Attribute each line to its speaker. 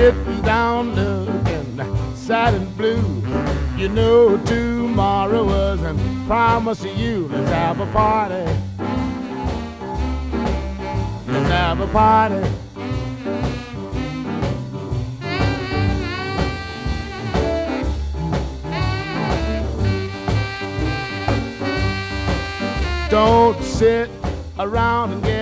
Speaker 1: sitting down looking sad and blue. You know tomorrow wasn't promised to you. Let's have a party. Let's have a party. Don't sit around and get